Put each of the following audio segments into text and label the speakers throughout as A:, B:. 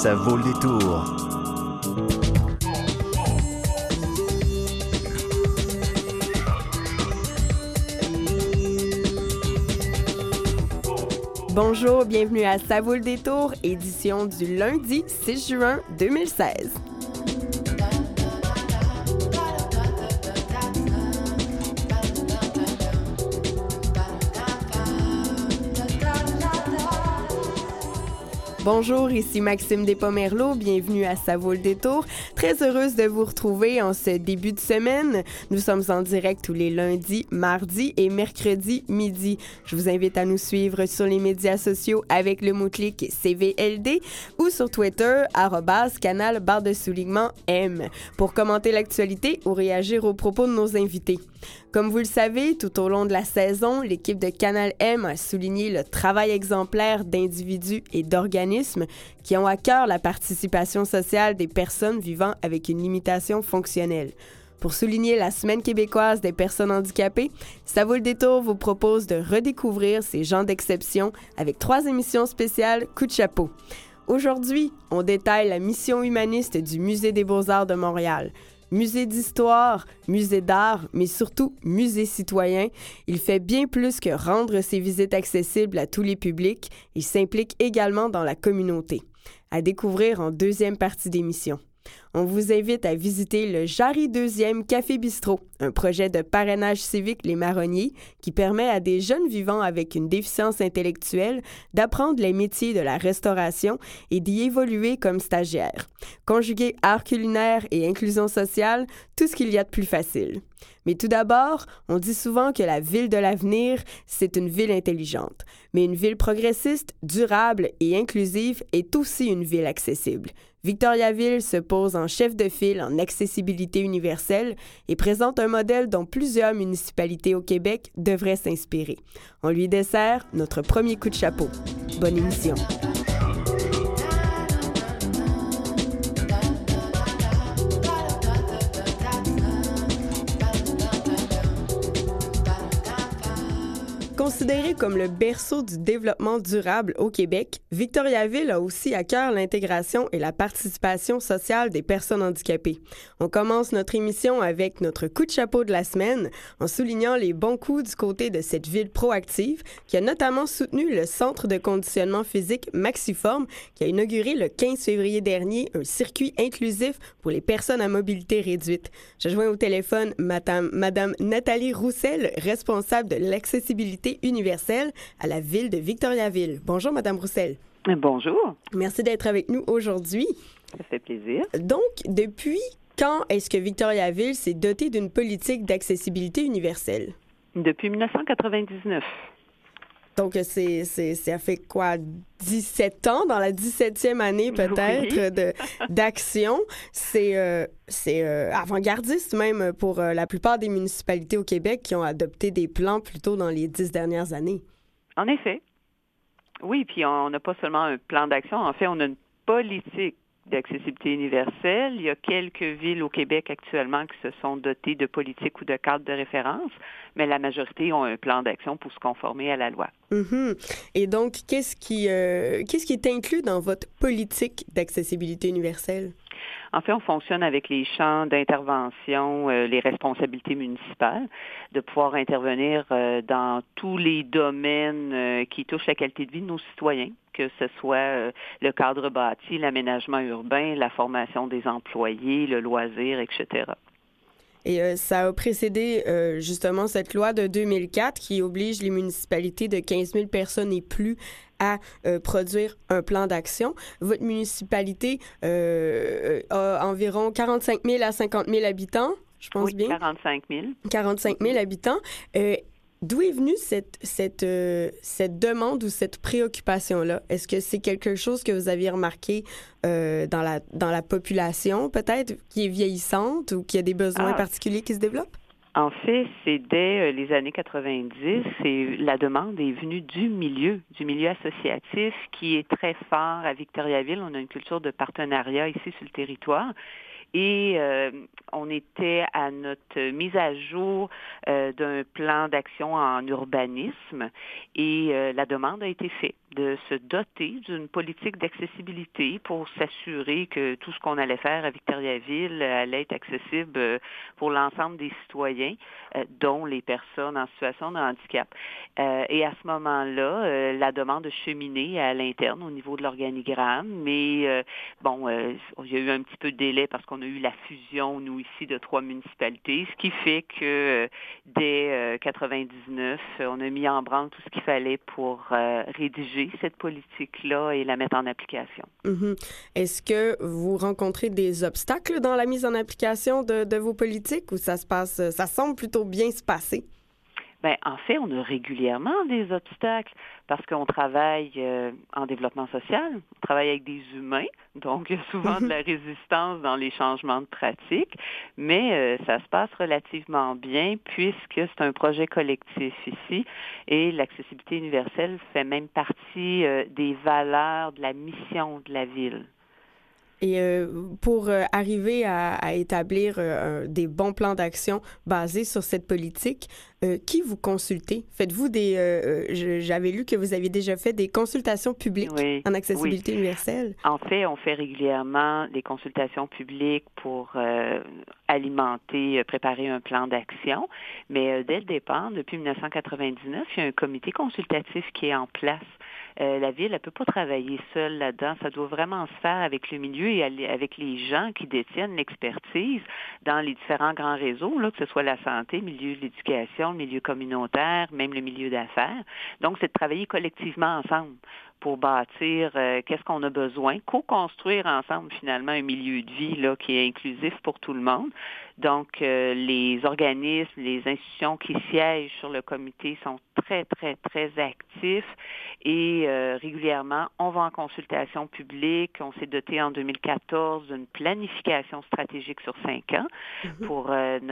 A: Ça vaut le détour.
B: Bonjour, bienvenue à Ça vaut le détour, édition du lundi 6 juin 2016. Bonjour, ici Maxime Despomerleau, bienvenue à Ça vaut le détour. Très heureuse de vous retrouver en ce début de semaine. Nous sommes en direct tous les lundis, mardis et mercredis midi. Je vous invite à nous suivre sur les médias sociaux avec le mot-clic CVLD ou sur Twitter, @canal_M, pour commenter l'actualité ou réagir aux propos de nos invités. Comme vous le savez, tout au long de la saison, l'équipe de Canal M a souligné le travail exemplaire d'individus et d'organismes qui ont à cœur la participation sociale des personnes vivant avec une limitation fonctionnelle. Pour souligner la Semaine québécoise des personnes handicapées, Ça vaut le détour vous propose de redécouvrir ces gens d'exception avec 3 émissions spéciales Coup de chapeau. Aujourd'hui, on détaille la mission humaniste du Musée des beaux-arts de Montréal. Musée d'histoire, musée d'art, mais surtout musée citoyen, il fait bien plus que rendre ses visites accessibles à tous les publics, il s'implique également dans la communauté. À découvrir en deuxième partie d'émission. On vous invite à visiter le Jarry 2e Café Bistrot, un projet de parrainage civique Les Marronniers qui permet à des jeunes vivant avec une déficience intellectuelle d'apprendre les métiers de la restauration et d'y évoluer comme stagiaires. Conjuguer art culinaire et inclusion sociale, tout ce qu'il y a de plus facile. Mais tout d'abord, on dit souvent que la ville de l'avenir, c'est une ville intelligente. Mais une ville progressiste, durable et inclusive est aussi une ville accessible. Victoriaville se pose en chef de file en accessibilité universelle et présente un modèle dont plusieurs municipalités au Québec devraient s'inspirer. On lui dessert notre premier coup de chapeau. Bonne émission. Considéré comme le berceau du développement durable au Québec, Victoriaville a aussi à cœur l'intégration et la participation sociale des personnes handicapées. On commence notre émission avec notre coup de chapeau de la semaine en soulignant les bons coups du côté de cette ville proactive qui a notamment soutenu le Centre de conditionnement physique Maxiform qui a inauguré le 15 février dernier un circuit inclusif pour les personnes à mobilité réduite. Je joins au téléphone Madame Nathalie Roussel, responsable de l'accessibilité universelle à la ville de Victoriaville. Bonjour, Madame Roussel.
C: Bonjour.
B: Merci d'être avec nous aujourd'hui.
C: Ça fait plaisir.
B: Donc, depuis quand est-ce que Victoriaville s'est dotée d'une politique d'accessibilité universelle?
C: Depuis 1999.
B: Donc, ça fait quoi, 17 ans, dans la 17e année peut-être d'action. C'est avant-gardiste même pour la plupart des municipalités au Québec qui ont adopté des plans plutôt dans les 10 dernières années.
C: En effet. Oui, puis on n'a pas seulement un plan d'action. En fait, on a une politique d'accessibilité universelle. Il y a quelques villes au Québec actuellement qui se sont dotées de politiques ou de cadres de référence, mais la majorité ont un plan d'action pour se conformer à la loi.
B: Mm-hmm. Et donc, qu'est-ce qui est inclus dans votre politique d'accessibilité universelle?
C: En fait, on fonctionne avec les champs d'intervention, les responsabilités municipales, de pouvoir intervenir dans tous les domaines qui touchent la qualité de vie de nos citoyens, que ce soit le cadre bâti, l'aménagement urbain, la formation des employés, le loisir, etc.
B: Et ça a précédé justement cette loi de 2004 qui oblige les municipalités de 15 000 personnes et plus à produire un plan d'action. Votre municipalité a environ 45 000 à 50 000 habitants, je pense
C: oui,
B: bien.
C: 45 000.
B: 45 000 habitants. D'où est venue cette demande ou cette préoccupation-là? Est-ce que c'est quelque chose que vous aviez remarqué dans la population, peut-être, qui est vieillissante ou qui a des besoins particuliers qui se développent?
C: En fait, c'est dès les années 90 et la demande est venue du milieu associatif qui est très fort à Victoriaville. On a une culture de partenariat ici sur le territoire. Et on était à notre mise à jour d'un plan d'action en urbanisme et la demande a été faite. de se doter d'une politique d'accessibilité pour s'assurer que tout ce qu'on allait faire à Victoriaville allait être accessible pour l'ensemble des citoyens, dont les personnes en situation de handicap. Et à ce moment-là, la demande a cheminé à l'interne au niveau de l'organigramme, mais il y a eu un petit peu de délai parce qu'on a eu la fusion, nous ici, de 3 municipalités, ce qui fait que dès 99, on a mis en branle tout ce qu'il fallait pour rédiger cette politique-là et la mettre en application.
B: Mm-hmm. Est-ce que vous rencontrez des obstacles dans la mise en application de vos politiques ou ça semble plutôt bien se passer?
C: Bien, en fait, on a régulièrement des obstacles parce qu'on travaille en développement social, on travaille avec des humains, donc il y a souvent de la résistance dans les changements de pratique, mais ça se passe relativement bien puisque c'est un projet collectif ici et l'accessibilité universelle fait même partie des valeurs de la mission de la ville.
B: Et pour arriver à établir des bons plans d'action basés sur cette politique, qui vous consultez? Faites-vous j'avais lu que vous aviez déjà fait des consultations publiques en accessibilité universelle.
C: En fait, on fait régulièrement des consultations publiques pour préparer un plan d'action. Mais dès le départ, depuis 1999, il y a un comité consultatif qui est en place. La Ville, elle ne peut pas travailler seule là-dedans. Ça doit vraiment se faire avec le milieu et avec les gens qui détiennent l'expertise dans les différents grands réseaux, là, que ce soit la santé, le milieu de l'éducation, le milieu communautaire, même le milieu d'affaires. Donc, c'est de travailler collectivement ensemble pour bâtir qu'est-ce qu'on a besoin, co-construire ensemble finalement un milieu de vie là, qui est inclusif pour tout le monde. Donc, les organismes, les institutions qui siègent sur le comité sont très, très, très actifs et régulièrement, on va en consultation publique. On s'est doté en 2014 d'une planification stratégique sur 5 ans pour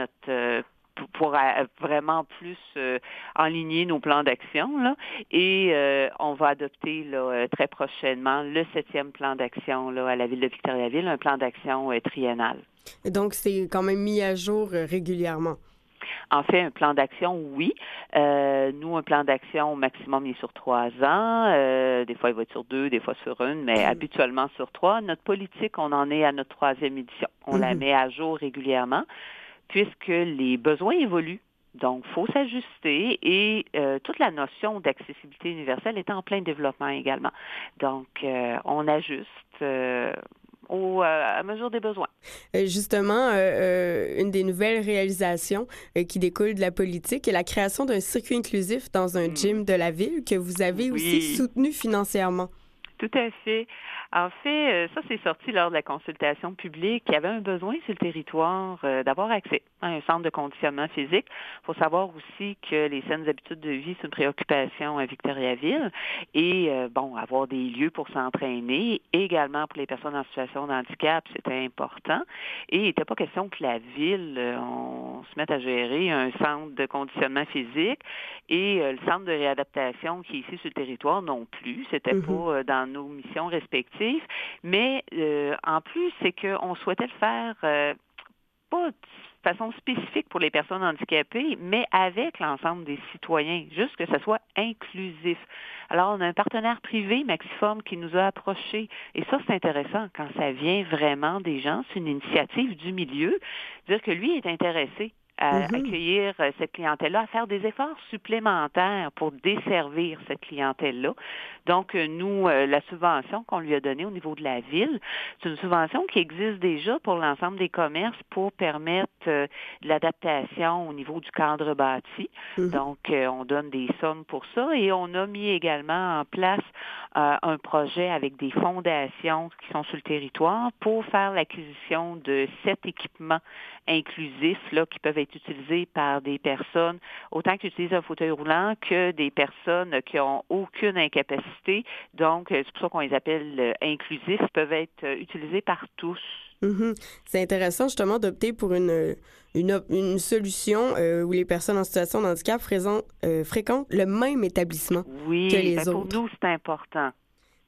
C: pour vraiment plus enligner nos plans d'action. Là. Et on va adopter là, très prochainement le 7e plan d'action là, à la Ville de Victoriaville, un plan d'action triennal.
B: Et donc, c'est quand même mis à jour régulièrement.
C: En fait, un plan d'action, oui. Nous, un plan d'action au maximum, il est sur 3 ans. Des fois, il va être sur 2, des fois sur 1, mais habituellement sur 3. Notre politique, on en est à notre 3e édition. On la met à jour régulièrement puisque les besoins évoluent. Donc, il faut s'ajuster et toute la notion d'accessibilité universelle est en plein développement également. Donc, on ajuste à mesure des besoins.
B: Justement, une des nouvelles réalisations qui découle de la politique est la création d'un circuit inclusif dans un gym de la ville que vous avez aussi soutenu financièrement.
C: Tout à fait. En fait, ça, c'est sorti lors de la consultation publique. Il y avait un besoin sur le territoire d'avoir accès à un centre de conditionnement physique. Il faut savoir aussi que les saines habitudes de vie, c'est une préoccupation à Victoriaville. Et, avoir des lieux pour s'entraîner, également pour les personnes en situation de handicap, c'était important. Et il n'était pas question que la ville, on se mette à gérer un centre de conditionnement physique et le centre de réadaptation qui est ici sur le territoire non plus. C'était pas dans nos missions respectives. Mais en plus, c'est qu'on souhaitait le faire pas de façon spécifique pour les personnes handicapées, mais avec l'ensemble des citoyens, juste que ça soit inclusif. Alors, on a un partenaire privé, Maxiform, qui nous a approchés. Et ça, c'est intéressant quand ça vient vraiment des gens. C'est une initiative du milieu. Dire que lui est intéressé à accueillir cette clientèle-là, à faire des efforts supplémentaires pour desservir cette clientèle-là. Donc, nous, la subvention qu'on lui a donnée au niveau de la ville, c'est une subvention qui existe déjà pour l'ensemble des commerces pour permettre de l'adaptation au niveau du cadre bâti. Donc, on donne des sommes pour ça et on a mis également en place un projet avec des fondations qui sont sur le territoire pour faire l'acquisition de 7 équipements inclusifs là, qui peuvent être utilisés par des personnes, autant qui utilisent un fauteuil roulant que des personnes qui n'ont aucune incapacité. Donc, c'est pour ça qu'on les appelle inclusifs, peuvent être utilisés par tous.
B: C'est intéressant justement d'opter pour une solution où les personnes en situation de handicap fréquentent le même établissement que les autres.
C: Pour nous, c'est important.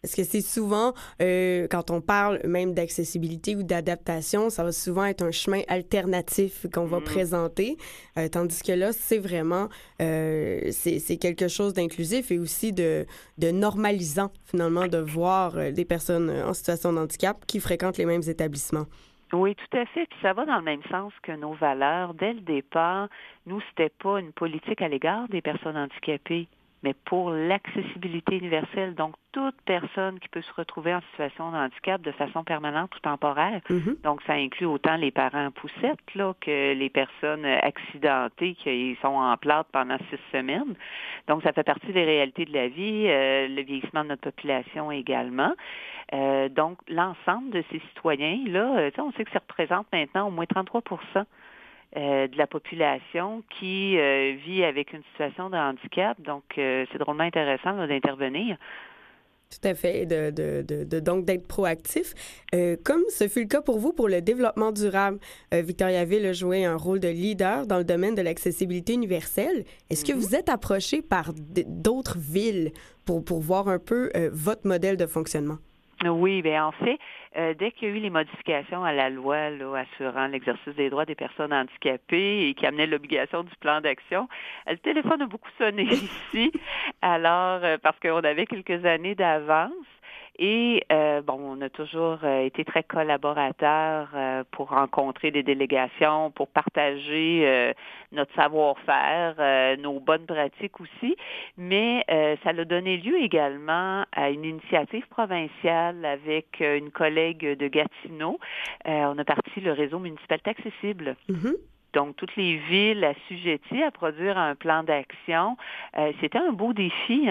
B: Est-ce que c'est souvent, quand on parle même d'accessibilité ou d'adaptation, ça va souvent être un chemin alternatif qu'on va présenter, tandis que là, c'est vraiment, c'est quelque chose d'inclusif et aussi de normalisant, finalement, de voir des personnes en situation de handicap qui fréquentent les mêmes établissements.
C: Oui, tout à fait. Puis ça va dans le même sens que nos valeurs. Dès le départ, nous, c'était pas une politique à l'égard des personnes handicapées, mais pour l'accessibilité universelle. Donc, toute personne qui peut se retrouver en situation de handicap de façon permanente ou temporaire. Donc, ça inclut autant les parents poussettes là, que les personnes accidentées qui sont en plâtre pendant 6 semaines. Donc, ça fait partie des réalités de la vie, le vieillissement de notre population également. Donc, l'ensemble de ces citoyens-là, on sait que ça représente maintenant au moins 33% de la population qui vit avec une situation de handicap. Donc, c'est drôlement intéressant là, d'intervenir.
B: Tout à fait, donc d'être proactif. Comme ce fut le cas pour vous pour le développement durable, Victoriaville a joué un rôle de leader dans le domaine de l'accessibilité universelle. Est-ce que vous êtes approché par d'autres villes pour voir un peu votre modèle de fonctionnement?
C: Oui, bien en fait, dès qu'il y a eu les modifications à la loi là, assurant l'exercice des droits des personnes handicapées et qui amenait l'obligation du plan d'action, le téléphone a beaucoup sonné ici. Alors, parce qu'on avait quelques années d'avance. Et on a toujours été très collaborateurs pour rencontrer des délégations, pour partager notre savoir-faire, nos bonnes pratiques aussi. Mais ça a donné lieu également à une initiative provinciale avec une collègue de Gatineau. On a parti le réseau Municipalité accessible. Donc, toutes les villes assujetties à produire un plan d'action. C'était un beau défi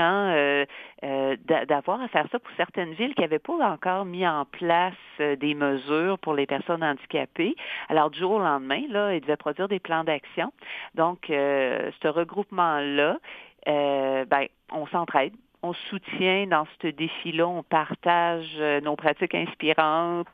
C: d'avoir à faire ça pour certaines villes qui n'avaient pas encore mis en place des mesures pour les personnes handicapées. Alors, du jour au lendemain, là, ils devaient produire des plans d'action. Donc, ce regroupement-là, on s'entraide. On soutient dans ce défi-là, on partage nos pratiques inspirantes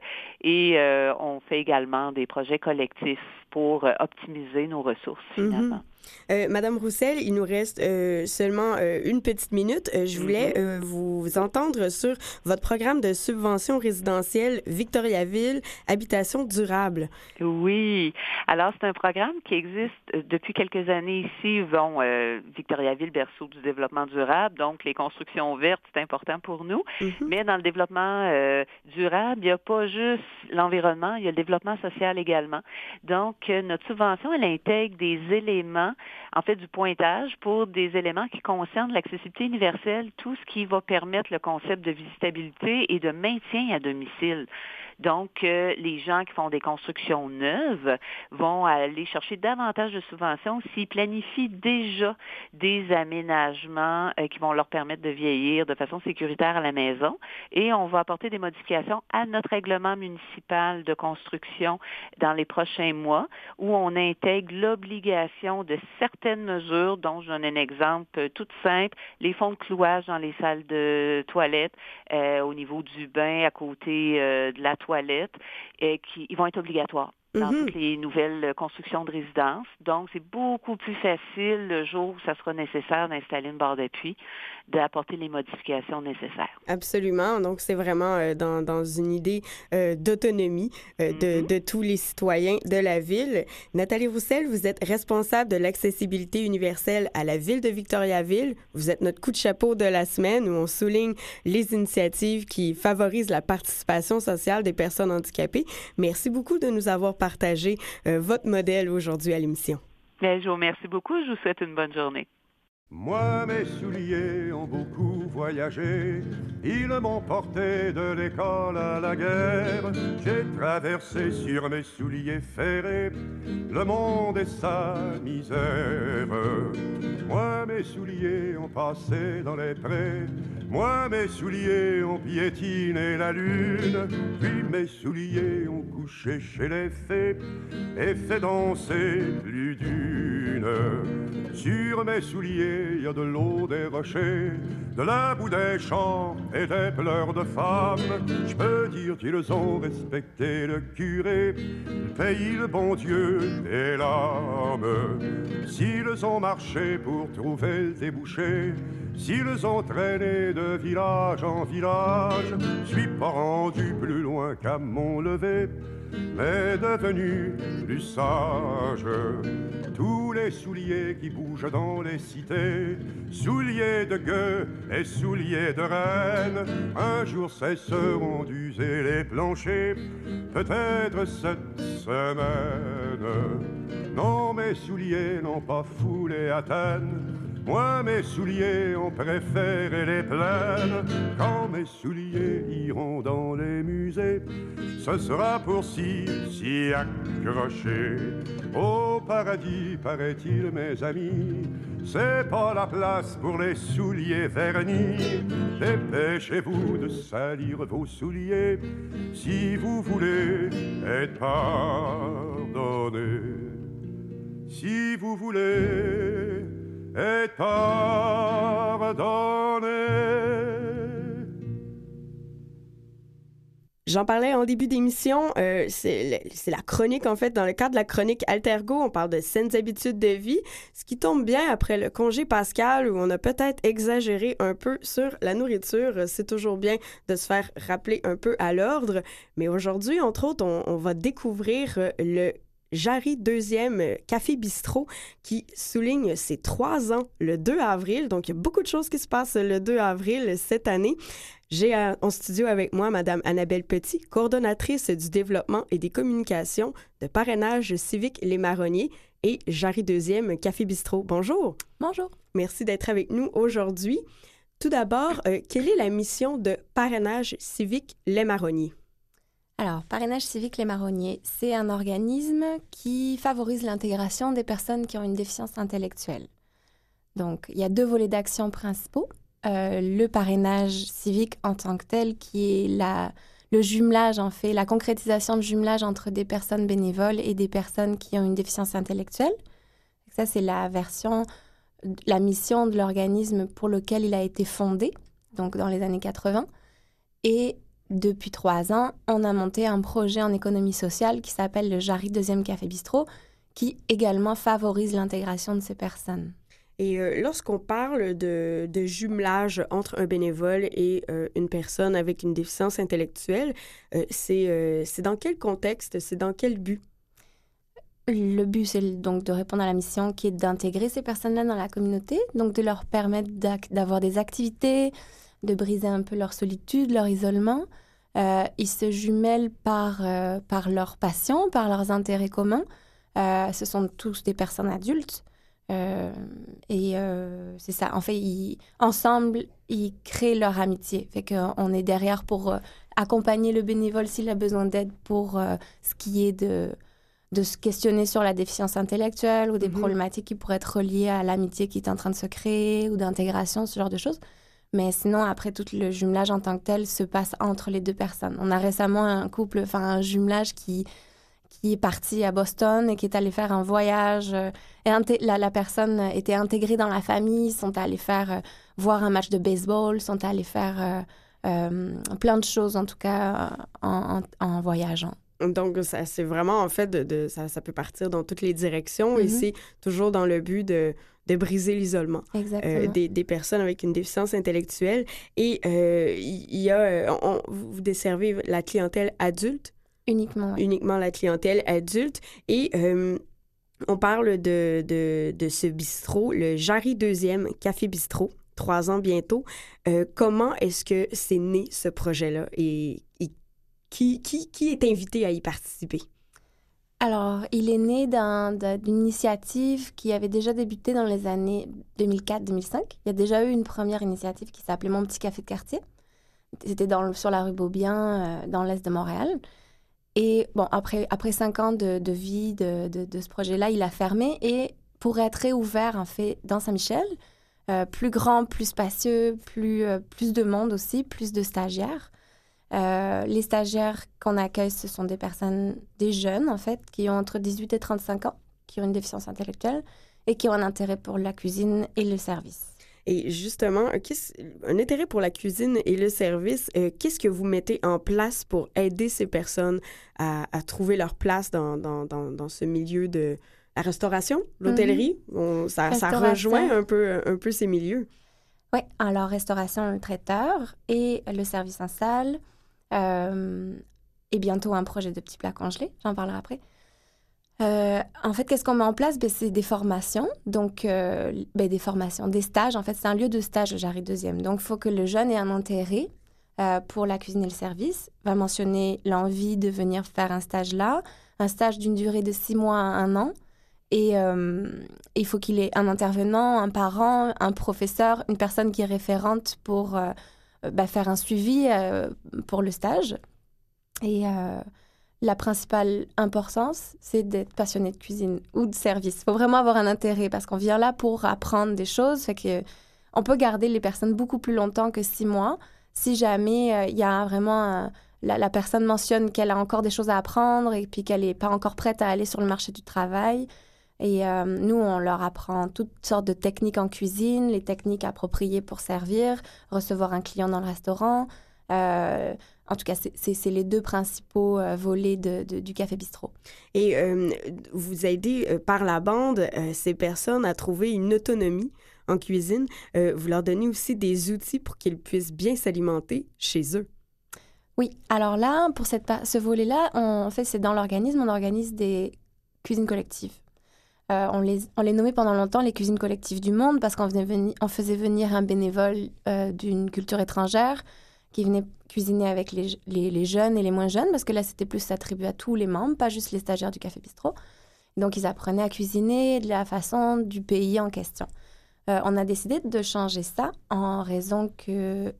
C: et on fait également des projets collectifs pour optimiser nos ressources, finalement.
B: Madame Roussel, il nous reste seulement une petite minute. Je voulais vous entendre sur votre programme de subvention résidentielle Victoriaville Habitation durable.
C: Oui. Alors, c'est un programme qui existe depuis quelques années ici. Victoriaville, berceau du développement durable. Donc, les constructions vertes, c'est important pour nous. Mais dans le développement durable, il n'y a pas juste l'environnement, il y a le développement social également. Donc, notre subvention, elle intègre des éléments, en fait, du pointage pour des éléments qui concernent l'accessibilité universelle, tout ce qui va permettre le concept de visitabilité et de maintien à domicile. Donc, les gens qui font des constructions neuves vont aller chercher davantage de subventions s'ils planifient déjà des aménagements qui vont leur permettre de vieillir de façon sécuritaire à la maison. Et on va apporter des modifications à notre règlement municipal de construction dans les prochains mois, où on intègre l'obligation de certaines mesures, dont je donne un exemple tout simple, les fonds de clouage dans les salles de toilettes, au niveau du bain, à côté de la toilette, ils vont être obligatoires dans toutes les nouvelles constructions de résidences. Donc, c'est beaucoup plus facile le jour où ça sera nécessaire d'installer une barre d'appui, d'apporter les modifications nécessaires.
B: Absolument. Donc, c'est vraiment dans une idée d'autonomie de tous les citoyens de la ville. Nathalie Roussel, vous êtes responsable de l'accessibilité universelle à la ville de Victoriaville. Vous êtes notre coup de chapeau de la semaine où on souligne les initiatives qui favorisent la participation sociale des personnes handicapées. Merci beaucoup de nous avoir partagé votre modèle aujourd'hui à l'émission.
C: Je vous remercie beaucoup. Je vous souhaite une bonne journée.
A: Moi, mes souliers ont beaucoup voyagé, ils m'ont porté de l'école à la guerre. J'ai traversé sur mes souliers ferrés le monde et sa misère. Moi, mes souliers ont passé dans les prés, moi, mes souliers ont piétiné la lune, puis mes souliers ont couché chez les fées et fait danser plus d'une. Sur mes souliers, il y a de l'eau des rochers, de la boue des champs et des pleurs de femmes. Je peux dire qu'ils ont respecté le curé, le pays, le bon Dieu et l'âme. S'ils ont marché pour trouver le débouché, s'ils ont traîné de village en village, je suis pas rendu plus loin qu'à mon lever, mais devenu plus sage. Tous les souliers qui bougent dans les cités, souliers de gueux et souliers de reine, un jour cesseront d'user les planchers, peut-être cette semaine. Non, mes souliers n'ont pas foulé Athènes, moi, mes souliers ont préféré les plaines. Quand mes souliers iront dans les musées, ce sera pour s'y accrocher. Au paradis, paraît-il, mes amis, c'est pas la place pour les souliers vernis. Dépêchez-vous de salir vos souliers si vous voulez être pardonné. Si vous voulez être pardonné.
B: J'en parlais en début d'émission, c'est la chronique, en fait, dans le cadre de la chronique Altergo, on parle de saines habitudes de vie, ce qui tombe bien après le congé pascal où on a peut-être exagéré un peu sur la nourriture. C'est toujours bien de se faire rappeler un peu à l'ordre, mais aujourd'hui, entre autres, on va découvrir le Jarry 2e Café Bistrot qui souligne ses 3 ans le 2 avril. Donc, il y a beaucoup de choses qui se passent le 2 avril cette année. J'ai en studio avec moi Mme Annabelle Petit, coordonnatrice du développement et des communications de Parrainage civique Les Marronniers et Jarry 2e Café Bistrot. Bonjour.
D: Bonjour.
B: Merci d'être avec nous aujourd'hui. Tout d'abord, quelle est la mission de Parrainage civique Les Marronniers?
D: Alors, Parrainage civique Les Marronniers, c'est un organisme qui favorise l'intégration des personnes qui ont une déficience intellectuelle. Donc, il y a 2 volets d'action principaux. Le parrainage civique en tant que tel, qui est le jumelage, en fait, la concrétisation de jumelage entre des personnes bénévoles et des personnes qui ont une déficience intellectuelle. Ça, c'est la mission de l'organisme pour lequel il a été fondé, donc dans les années 80. Et depuis 3 ans, on a monté un projet en économie sociale qui s'appelle le Jarry 2e Café Bistrot, qui également favorise l'intégration de ces personnes.
B: Et lorsqu'on parle de jumelage entre un bénévole et une personne avec une déficience intellectuelle, c'est dans quel contexte, c'est dans quel but?
D: Le but, c'est donc de répondre à la mission qui est d'intégrer ces personnes-là dans la communauté, donc de leur permettre d'avoir des activités, de briser un peu leur solitude, leur isolement. Ils se jumellent par leur passion, par leurs intérêts communs. Ce sont tous des personnes adultes. C'est ça. En fait, ensemble, ils créent leur amitié. Fait qu'on est derrière pour accompagner le bénévole s'il a besoin d'aide pour ce qui est de se questionner sur la déficience intellectuelle ou des problématiques qui pourraient être reliées à l'amitié qui est en train de se créer ou d'intégration, ce genre de choses. Mais sinon, après, tout le jumelage en tant que tel se passe entre les 2 personnes. On a récemment un jumelage qui est parti à Boston et qui est allé faire un voyage. La personne était intégrée dans la famille, ils sont allés faire voir un match de baseball, sont allés faire plein de choses, en tout cas, en voyageant.
B: Donc, ça, c'est vraiment, en fait, ça peut partir dans toutes les directions et c'est toujours dans le but de briser l'isolement des personnes avec une déficience intellectuelle. Et vous desservez la clientèle adulte?
D: Uniquement, oui.
B: Uniquement la clientèle adulte. Et on parle de ce bistrot, le Jarry 2e Café Bistrot, 3 ans bientôt. Comment est-ce que c'est né, ce projet-là? Et qui est invité à y participer?
D: Alors, il est né d'une initiative qui avait déjà débuté dans les années 2004-2005. Il y a déjà eu une première initiative qui s'appelait Mon petit café de quartier. C'était sur la rue Beaubien, dans l'est de Montréal. Et bon, après 5 ans de vie de ce projet-là, il a fermé. Et pour être réouvert, en fait, dans Saint-Michel, plus grand, plus spacieux, plus de monde aussi, plus de stagiaires. Les stagiaires qu'on accueille, ce sont des jeunes, en fait, qui ont entre 18 et 35 ans, qui ont une déficience intellectuelle. et qui ont un intérêt pour la cuisine et le service.
B: Et justement, un intérêt pour la cuisine et le service, qu'est-ce que vous mettez en place pour aider ces personnes à trouver leur place dans ce milieu de la restauration, l'hôtellerie? Ça rejoint un peu ces milieux.
D: Oui, alors restauration, le traiteur et le service en salle et bientôt un projet de petits plats congelés, j'en parlerai après. En fait, qu'est-ce qu'on met en place? C'est des formations, donc des formations, des stages. En fait, c'est un lieu de stage, le Jarry 2e. Donc, il faut que le jeune ait un intérêt pour la cuisine et le service, va mentionner l'envie de venir faire un stage là, un stage d'une durée de 6 mois à 1 an. Et il faut qu'il ait un intervenant, un parent, un professeur, une personne qui est référente pour faire un suivi pour le stage. Et la principale importance, c'est d'être passionné de cuisine ou de service. Il faut vraiment avoir un intérêt parce qu'on vient là pour apprendre des choses. Fait que on peut garder les personnes beaucoup plus longtemps que 6 mois si jamais il y a vraiment... la personne mentionne qu'elle a encore des choses à apprendre et puis qu'elle n'est pas encore prête à aller sur le marché du travail. Et nous, on leur apprend toutes sortes de techniques en cuisine, les techniques appropriées pour servir, recevoir un client dans le restaurant. En tout cas, c'est les 2 principaux volets du Café Bistrot.
B: Et vous aidez par la bande ces personnes à trouver une autonomie en cuisine. Vous leur donnez aussi des outils pour qu'ils puissent bien s'alimenter chez eux.
D: Oui, alors là, pour ce volet-là, en fait, c'est dans l'organisme, on organise des cuisines collectives. On les nommait pendant longtemps les cuisines collectives du monde parce qu'on faisait venir un bénévole d'une culture étrangère qui venait cuisiner avec les jeunes et les moins jeunes, parce que là, c'était plus attribué à tous les membres, pas juste les stagiaires du Café Bistrot. Donc, ils apprenaient à cuisiner de la façon du pays en question. On a décidé de changer ça en raison que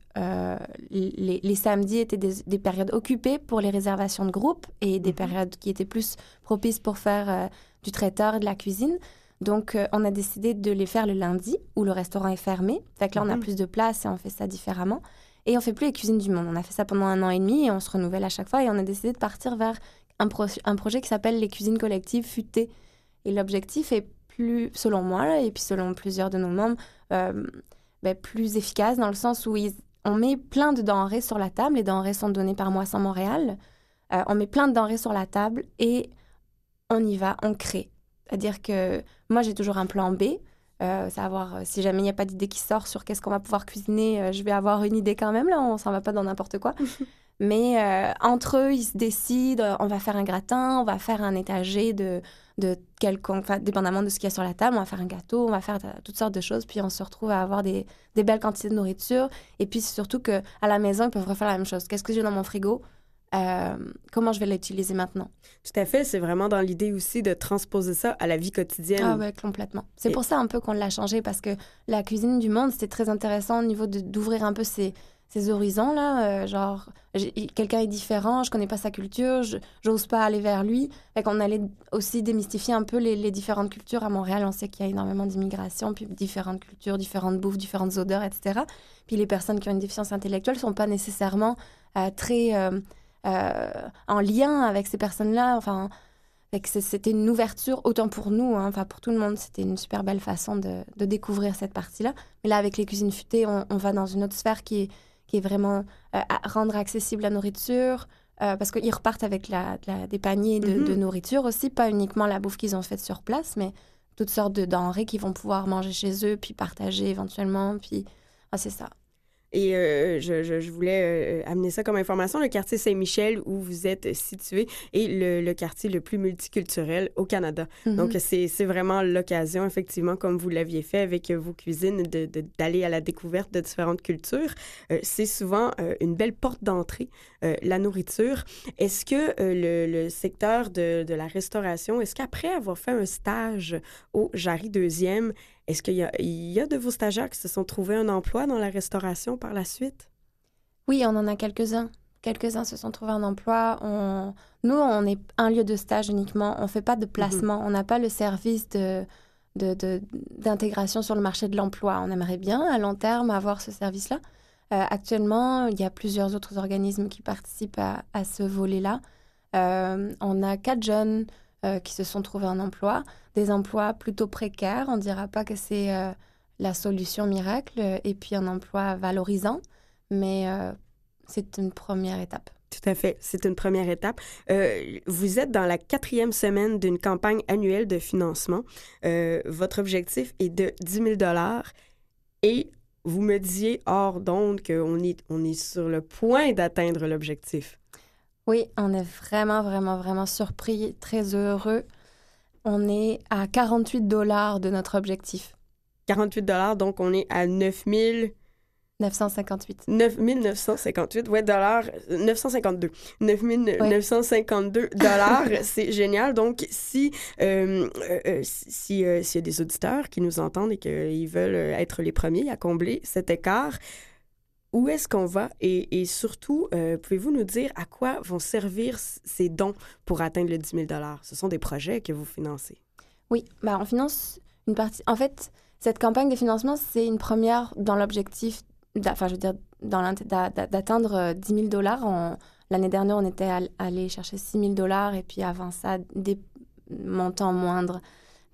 D: les samedis étaient des périodes occupées pour les réservations de groupe et des périodes qui étaient plus propices pour faire du traiteur et de la cuisine. Donc, on a décidé de les faire le lundi, où le restaurant est fermé. Fait que là, on a plus de place et on fait ça différemment. Et on ne fait plus les cuisines du monde. On a fait ça pendant 1 an et demi et on se renouvelle à chaque fois. Et on a décidé de partir vers un projet qui s'appelle les cuisines collectives futées. Et l'objectif est plus, selon moi, là, et puis selon plusieurs de nos membres, plus efficace dans le sens où on met plein de denrées sur la table. Les denrées sont données par Moisson Montréal. On met plein de denrées sur la table et on y va, on crée. C'est-à-dire que moi, j'ai toujours un plan B. Savoir si jamais il n'y a pas d'idée qui sort sur qu'est-ce qu'on va pouvoir cuisiner, je vais avoir une idée quand même, là, on s'en va pas dans n'importe quoi. Mais entre eux, ils se décident, on va faire un gratin, on va faire un étagé de quelconque, dépendamment de ce qu'il y a sur la table, on va faire un gâteau, on va faire toutes sortes de choses, puis on se retrouve à avoir des belles quantités de nourriture. Et puis surtout qu'à la maison, ils peuvent refaire la même chose. Qu'est-ce que j'ai dans mon frigo? Comment je vais l'utiliser maintenant?
B: Tout à fait. C'est vraiment dans l'idée aussi de transposer ça à la vie quotidienne.
D: Ah oui, complètement. C'est pour ça un peu qu'on l'a changé, parce que la cuisine du monde, c'était très intéressant au niveau d'ouvrir un peu ces horizons-là. Quelqu'un est différent, je connais pas sa culture, j'ose pas aller vers lui. Fait qu'on allait aussi démystifier un peu les différentes cultures. À Montréal, on sait qu'il y a énormément d'immigration, puis différentes cultures, différentes bouffes, différentes odeurs, etc. Puis les personnes qui ont une déficience intellectuelle sont pas nécessairement très... en lien avec ces personnes-là. Enfin, c'était une ouverture, autant pour nous, pour tout le monde. C'était une super belle façon de découvrir cette partie-là. Mais là, avec les cuisines futées, on va dans une autre sphère qui est vraiment à rendre accessible la nourriture, parce qu'ils repartent avec des paniers de nourriture aussi, pas uniquement la bouffe qu'ils ont faite sur place, mais toutes sortes de denrées qu'ils vont pouvoir manger chez eux, puis partager éventuellement, puis c'est ça.
B: Et je voulais amener ça comme information. Le quartier Saint-Michel, où vous êtes situé, est le quartier le plus multiculturel au Canada. Donc, c'est vraiment l'occasion, effectivement, comme vous l'aviez fait avec vos cuisines, d'aller à la découverte de différentes cultures. C'est souvent une belle porte d'entrée, la nourriture. Est-ce que le secteur de la restauration, est-ce qu'après avoir fait un stage au Jarry 2e, est-ce qu'il y a de vos stagiaires qui se sont trouvés un emploi dans la restauration par la suite?
D: Oui, on en a quelques-uns. Quelques-uns se sont trouvés un emploi. Nous, on est un lieu de stage uniquement. On ne fait pas de placement. On n'a pas le service d'intégration sur le marché de l'emploi. On aimerait bien, à long terme, avoir ce service-là. Actuellement, il y a plusieurs autres organismes qui participent à ce volet-là. On a 4 jeunes qui se sont trouvés un emploi, des emplois plutôt précaires, on ne dira pas que c'est la solution miracle, et puis un emploi valorisant, mais c'est une première étape.
B: Tout à fait, c'est une première étape. Vous êtes dans la 4e semaine d'une campagne annuelle de financement. Votre objectif est de 10 000 $ et vous me disiez hors d'onde qu'on est sur le point d'atteindre l'objectif.
D: Oui, on est vraiment, vraiment, vraiment surpris, très heureux. On est à 48 $ de notre objectif.
B: 48 $, donc on est à 9
D: 958.
B: 9 958, ouais, dollars, 952. 9 952 $, c'est génial. Donc, s'il y a des auditeurs qui nous entendent et qu'ils veulent être les premiers à combler cet écart, où est-ce qu'on va? Et surtout, pouvez-vous nous dire à quoi vont servir ces dons pour atteindre le 10 000 $? Ce sont des projets que vous financez.
D: Oui, on finance une partie. En fait, cette campagne de financement, c'est une première dans l'objectif d'atteindre 10 000 $. L'année dernière, on était allé chercher 6 000 $ et puis avant ça, des montants moindres.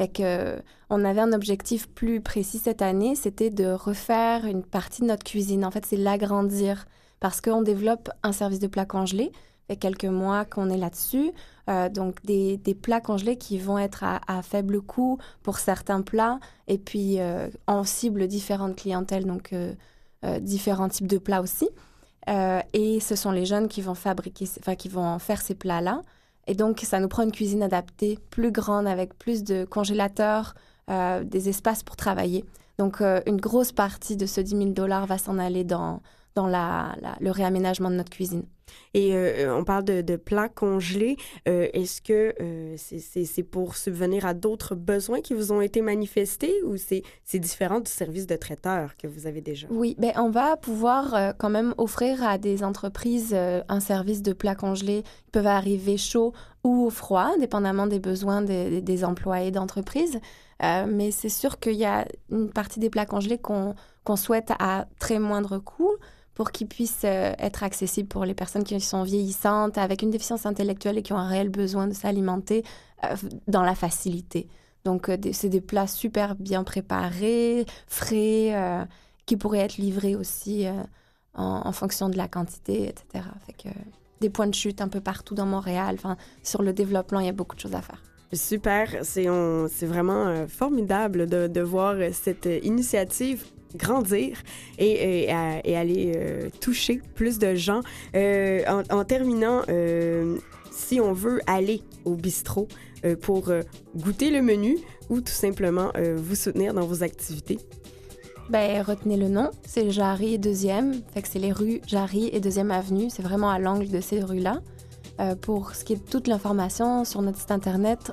D: On avait un objectif plus précis cette année, c'était de refaire une partie de notre cuisine. En fait, c'est l'agrandir parce qu'on développe un service de plats congelés. Il y a quelques mois qu'on est là-dessus. Donc, des plats congelés qui vont être à faible coût pour certains plats. Et puis, on cible différentes clientèles, donc différents types de plats aussi. Et ce sont les jeunes qui vont qui vont faire ces plats-là. Et donc, ça nous prend une cuisine adaptée, plus grande, avec plus de congélateurs, des espaces pour travailler. Donc, une grosse partie de ce 10 000 $ va s'en aller dans le réaménagement de notre cuisine.
B: Et on parle de plats congelés. Est-ce que c'est pour subvenir à d'autres besoins qui vous ont été manifestés ou c'est différent du service de traiteur que vous avez déjà?
D: Oui, on va pouvoir quand même offrir à des entreprises un service de plats congelés. Ils peuvent arriver chauds ou froids, dépendamment des besoins des employés d'entreprise. Mais c'est sûr qu'il y a une partie des plats congelés qu'on souhaite à très moindre coût, pour qu'ils puissent être accessibles pour les personnes qui sont vieillissantes, avec une déficience intellectuelle et qui ont un réel besoin de s'alimenter dans la facilité. Donc, c'est des plats super bien préparés, frais, qui pourraient être livrés aussi en fonction de la quantité, etc. Des points de chute un peu partout dans Montréal. Sur le développement, il y a beaucoup de choses à faire.
B: Super, c'est vraiment formidable de voir cette initiative grandir et aller toucher plus de gens. En terminant, si on veut aller au bistrot pour goûter le menu ou tout simplement vous soutenir dans vos activités?
D: Retenez le nom, c'est Jarry 2e, c'est les rues Jarry et 2e Avenue, c'est vraiment à l'angle de ces rues-là. Pour ce qui est de toute l'information sur notre site internet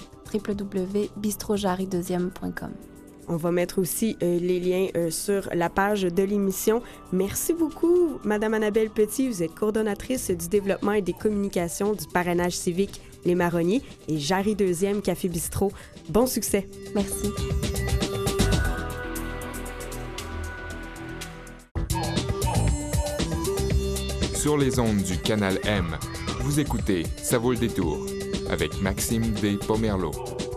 D: www.bistrojarry2e.com.
B: On va mettre aussi les liens sur la page de l'émission. Merci beaucoup, Madame Annabelle Petit. Vous êtes coordonnatrice du développement et des communications du parrainage civique Les Marronniers et Jarry 2e Café Bistrot. Bon succès.
D: Merci.
E: Sur les ondes du Canal M, vous écoutez Ça vaut le détour avec Maxime D. Pomerleau.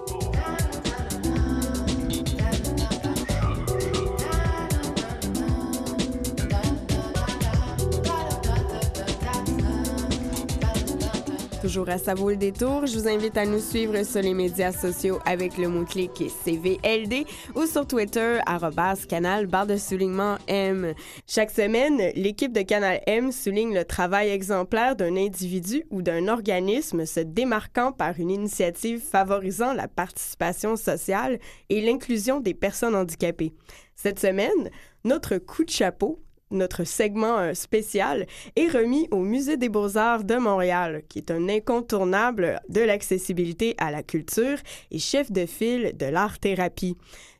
B: Toujours à Ça vaut le détour, je vous invite à nous suivre sur les médias sociaux avec le mot-clic CVLD ou sur Twitter @canal_M. Chaque semaine, l'équipe de Canal M souligne le travail exemplaire d'un individu ou d'un organisme se démarquant par une initiative favorisant la participation sociale et l'inclusion des personnes handicapées. Cette semaine, notre coup de chapeau, notre segment spécial, est remis au Musée des Beaux-Arts de Montréal, qui est un incontournable de l'accessibilité à la culture et chef de file de l'art-thérapie.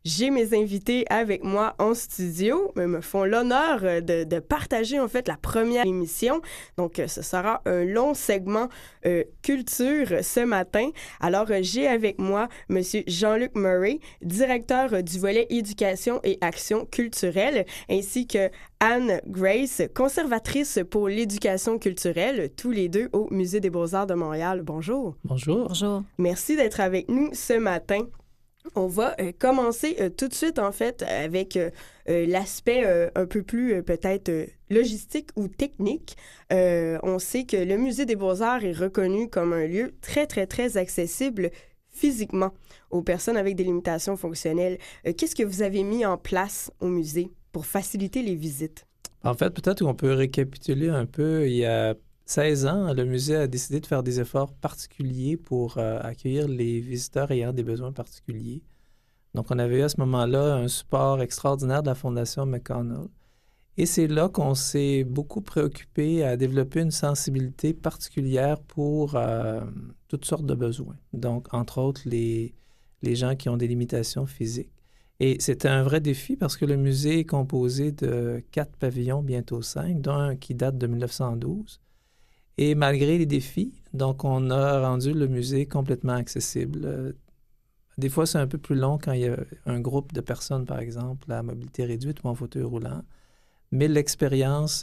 B: j'ai mes invités avec moi en studio, me font l'honneur de partager en fait la première émission. Donc, ce sera un long segment culture ce matin. Alors, j'ai avec moi M. Jean-Luc Murray, directeur du volet éducation et action culturelle, ainsi que Anne Grace, conservatrice pour l'éducation culturelle, tous les deux au Musée des Beaux-Arts de Montréal. Bonjour.
F: Bonjour.
D: Bonjour.
B: Merci d'être avec nous ce matin. On va commencer tout de suite, en fait, avec l'aspect un peu plus peut-être logistique ou technique. On sait que le Musée des Beaux-Arts est reconnu comme un lieu très, très, très accessible physiquement aux personnes avec des limitations fonctionnelles. Qu'est-ce que vous avez mis en place au musée pour faciliter les visites?
F: En fait, peut-être qu'on peut récapituler un peu. Il y a 16 ans, le musée a décidé de faire des efforts particuliers pour accueillir les visiteurs ayant des besoins particuliers. Donc, on avait eu à ce moment-là un support extraordinaire de la Fondation McConnell. Et c'est là qu'on s'est beaucoup préoccupé à développer une sensibilité particulière pour toutes sortes de besoins. Donc, entre autres, les gens qui ont des limitations physiques. Et c'était un vrai défi parce que le musée est composé de 4 pavillons, bientôt 5, dont un qui date de 1912. Et malgré les défis, donc on a rendu le musée complètement accessible. Des fois, c'est un peu plus long quand il y a un groupe de personnes, par exemple, à mobilité réduite ou en fauteuil roulant. Mais l'expérience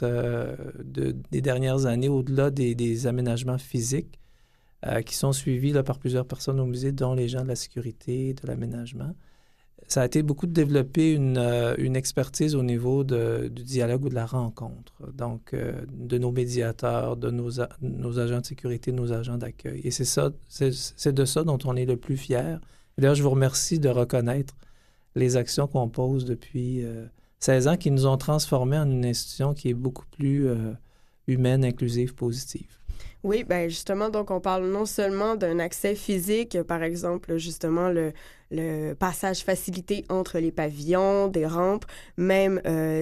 F: des dernières années, au-delà des aménagements physiques qui sont suivis là, par plusieurs personnes au musée, dont les gens de la sécurité, de l'aménagement, ça a été beaucoup de développer une expertise au niveau du dialogue ou de la rencontre. Donc, de nos médiateurs, de nos agents de sécurité, nos agents d'accueil. Et c'est de ça dont on est le plus fier. D'ailleurs, je vous remercie de reconnaître les actions qu'on pose depuis 16 ans qui nous ont transformés en une institution qui est beaucoup plus humaine, inclusive, positive.
B: Oui, bien justement, donc on parle non seulement d'un accès physique, par exemple, justement le passage facilité entre les pavillons, des rampes, même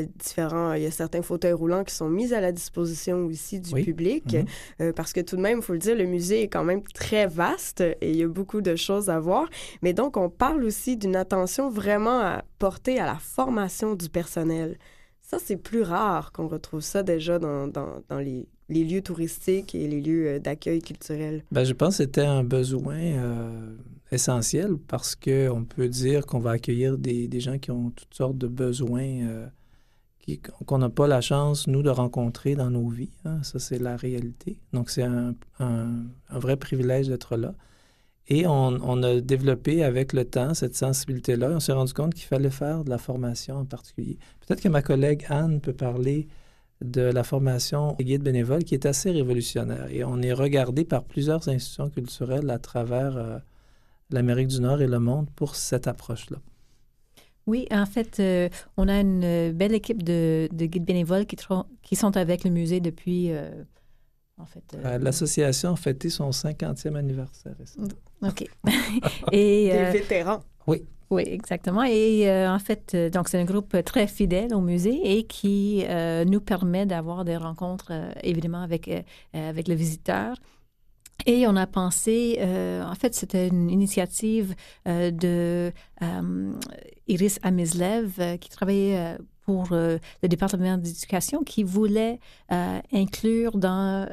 B: il y a certains fauteuils roulants qui sont mis à la disposition aussi du public, parce que tout de même, il faut le dire, le musée est quand même très vaste et il y a beaucoup de choses à voir. Mais donc, on parle aussi d'une attention vraiment portée à la formation du personnel. Ça, c'est plus rare qu'on retrouve ça déjà dans les lieux touristiques et les lieux d'accueil culturel.
F: Bien, je pense que c'était un besoin essentiel parce qu'on peut dire qu'on va accueillir des gens qui ont toutes sortes de besoins qu'on n'a pas la chance, nous, de rencontrer dans nos vies. Hein. Ça, c'est la réalité. Donc, c'est un vrai privilège d'être là. Et on a développé avec le temps cette sensibilité-là. On s'est rendu compte qu'il fallait faire de la formation en particulier. Peut-être que ma collègue Anne peut parler de la formation des guides bénévoles qui est assez révolutionnaire. Et on est regardé par plusieurs institutions culturelles à travers l'Amérique du Nord et le monde pour cette approche-là.
G: Oui, en fait, on a une belle équipe de guides bénévoles qui sont avec le musée depuis...
F: L'association a fêté son 50e anniversaire.
G: OK. Et,
B: des vétérans.
F: Oui.
G: Oui, exactement. Et en fait, donc c'est un groupe très fidèle au musée et qui nous permet d'avoir des rencontres, évidemment, avec le visiteur. Et on a pensé, en fait, c'était une initiative de Iris Amislev qui travaillait pour le département d'éducation qui voulait inclure dans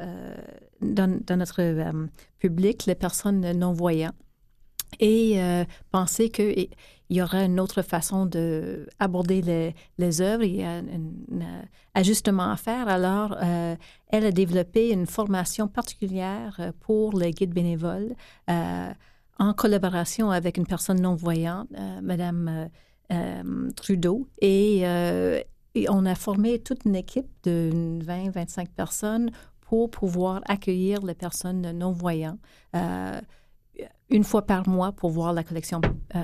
G: notre public les personnes non-voyantes et penser qu'il y aurait une autre façon d'aborder les œuvres. Il y a un ajustement à faire. Alors, elle a développé une formation particulière pour les guides bénévoles en collaboration avec une personne non-voyante, Madame Trudeau. Et on a formé toute une équipe de 20-25 personnes pour pouvoir accueillir les personnes non-voyantes une fois par mois pour voir la collection